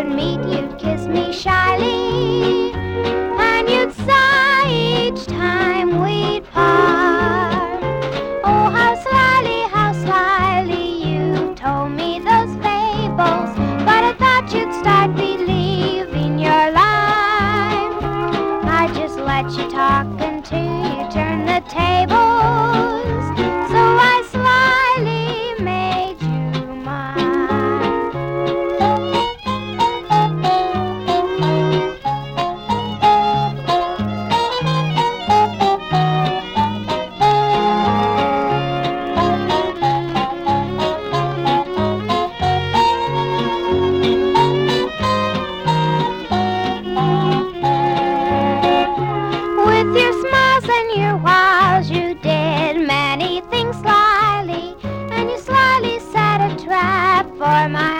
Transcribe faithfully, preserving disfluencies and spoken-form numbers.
would meet, you'd kiss me shyly, and you'd sigh each time we'd part. Oh, how slyly, how slyly you told me those fables, but I thought you'd start believing your life. I just let you talk until you turn the tables, so I slyly made you mine. With your smiles and your wiles, you did many things slyly, and you slyly set a trap for my